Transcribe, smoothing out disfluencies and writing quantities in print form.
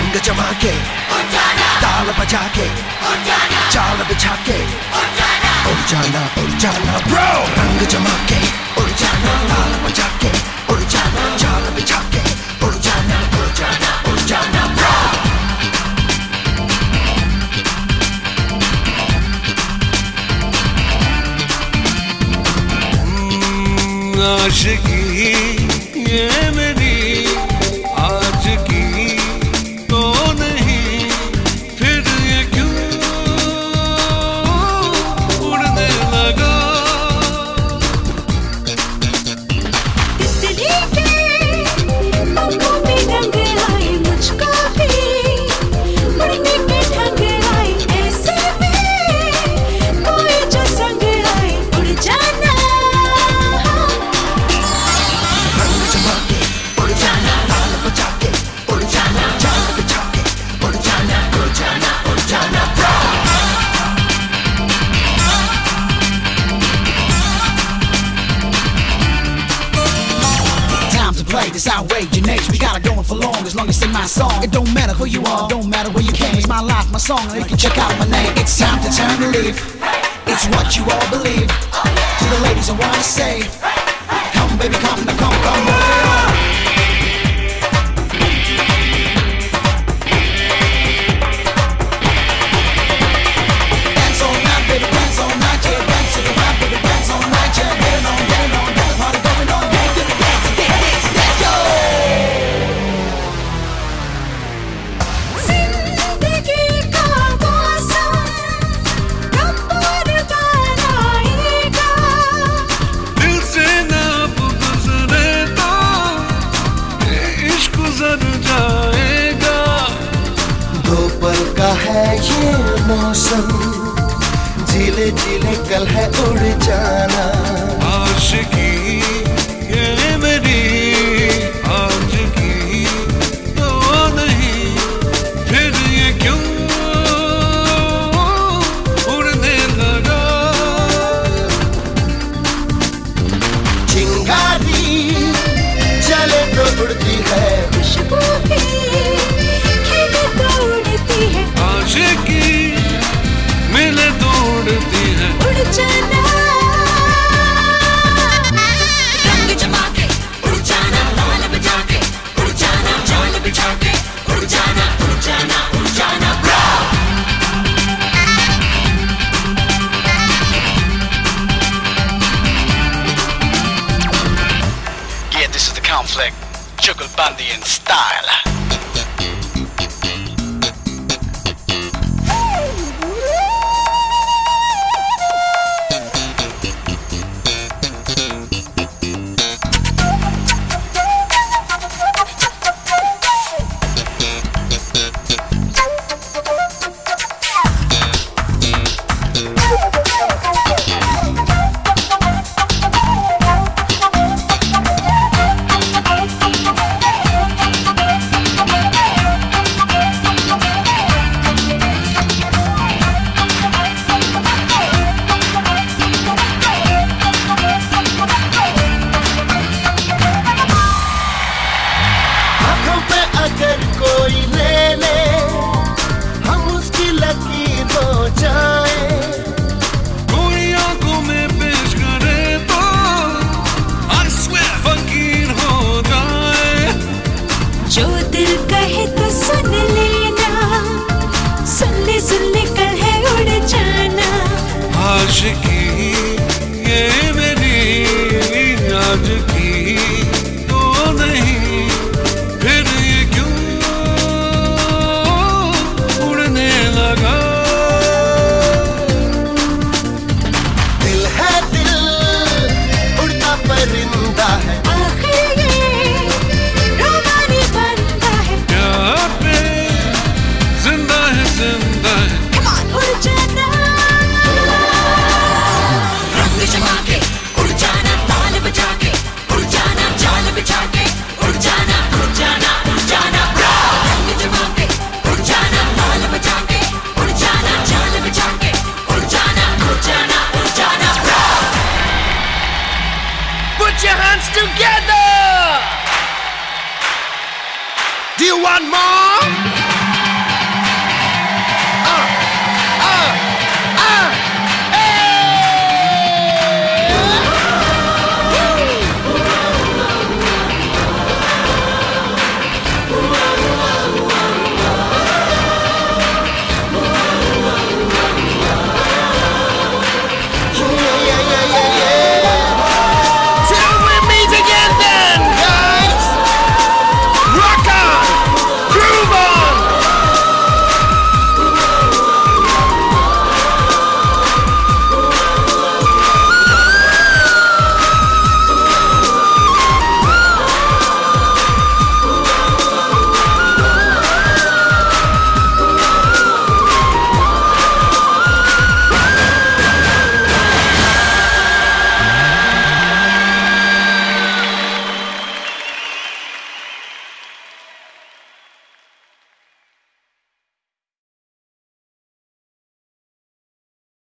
रंग जमा के ताल बजा के चाल बिछा के उड़ जाना ब्रो। रंग जमा के उड़ जाना, ताल बजा के उड़ जाना, चाल बिछा के उड़ जाना ब्रो। आशिकी ये मेरी आज की तो नहीं, फिर ये क्यों उड़ने लगा। तितली के पंखों में रंग आए, मुझको भी उड़ने के ढंग आए। ऐसे में कोई जो संग आए, उड़ जाना। Play this outrageous. We got it going for long as long as you sing my song. It don't matter who you are, don't matter where you came. It's my life, my song, and you can check out my name. It's time to turn the leaf. It's what you all believe. To the ladies I wanna say, come baby, come now, come on. Dance all night, baby, dance all night, yeah. Dance to the rap, baby, dance all night, yeah. Get it on, get the party going on, yeah. Get the dance. का है ये मौसम, झीले झीले कल है उड़ जाना। आशिकी ये मेरी आज की तो नहीं, फिर ये क्यों उड़ने लगा। चिंगारी चले तो उड़ती है, खुशबू भी खिले तो उड़ती है। आशिकी मिले तो उड़ती है। उड़ जाना, रंग जमा के उड़ जाना, ताल बजा के उड़ जाना, चाल बिछा के उड़ जाना bro. Yeah, this is the conflict, Jugal Bundy in style. आशिकी ये मेरी आज की तो नहीं, फिर ये क्यों उड़ने लगा। दिल है दिल उड़ता परिंदा है, आखिर ये रोमानी बनता है। प्यार पे जिंदा है Come on, उड़ जाना, रंग जमा के उड़ जाना, ताल बजा के उड़ जाना, चाल बिछा के उड़ जाना ब्रो। रंग जमा के उड़ जाना, ताल बजा के उड़ जाना, चाल बिछा के उड़ जाना bro. Put your hands together. Do you want more?